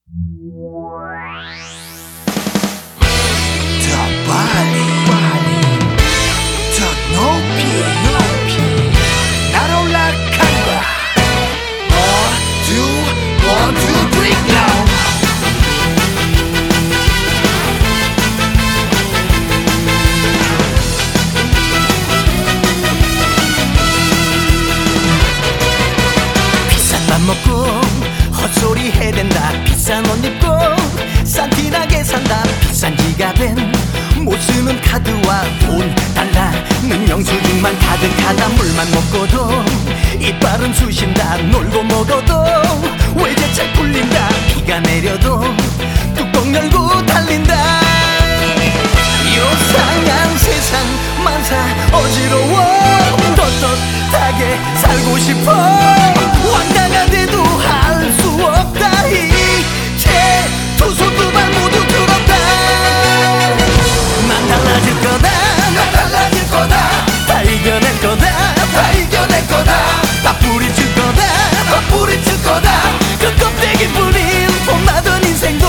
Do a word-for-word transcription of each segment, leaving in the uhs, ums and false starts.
더 빨리 더 높이 날 올라간다. One, two, one, two, three, go. 비싼 밥 먹고 헛소리 해댄다. 비싼 옷 입고 산티나게 산다. 비싼 지갑엔 못 쓰는 카드와 돈 달라는 영수증만 가득하다. 물만 먹고도 이빨은 쑤신다. 놀고 먹어도 외제차 풀린다. 비가 내려도 뚜껑 열고 달린다. 요상한 세상 만사 어지러워. 떳떳하게 살고 싶어. 왕당한데도 할 수 없다. 이제 두 손 두 발 모두 들었다. 난 달라질 거다. 난 달라질 거다. 다 이겨낼 거다. 다 이겨낼 거다. 다 뿌리칠 거다. 다 뿌리칠 거다. 그 껍데기 뿌린 폼나던 인생도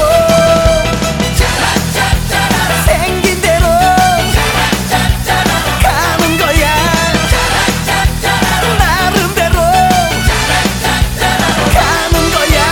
생긴 대로 가는 거야. 나름대로 가는 거야.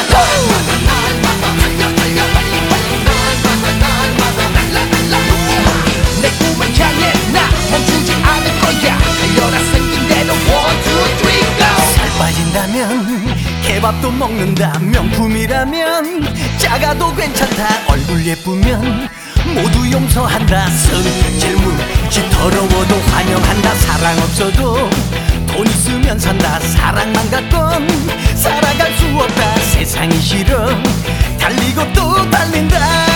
내 꿈을 향해 나 멈추지 않을 거야. 달려라 생긴 대로 one, two, three, go. 살 빠진다면 케밥도 먹는다. 명품이라면 작아도 괜찮다. 얼굴 예쁘면 모두 용서한다. 성질 무지 더러워도 환영한다. 사랑 없어도 돈 있으면 산다. 사랑만 갖곤 살아갈 수 없다. 세상이 싫어 달리고 또 달린다.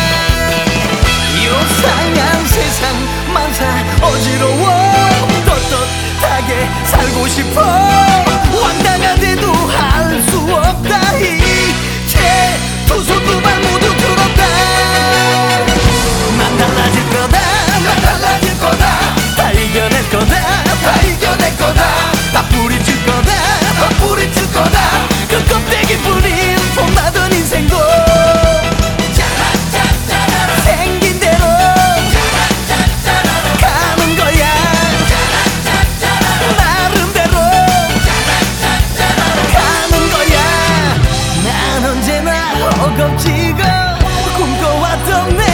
요상한 세상 만사 어지러워. 떳떳하게 살고 싶어. 왕당한데도 할 수 없다. 이제 두 손 두 발 모두 들었다. 난 달라질 거다. 난 달라질 거다. 다 이겨낼 거다. 다 이겨낼 거다. 다 뿌리칠 거다. 다 뿌리칠 거다. 그 껍데기 뿌린 폼나던 인생도 생긴 대로 가는 거야. 나름대로 가는 거야. 난 언제나 허겁지겁 꿈꿔왔던 내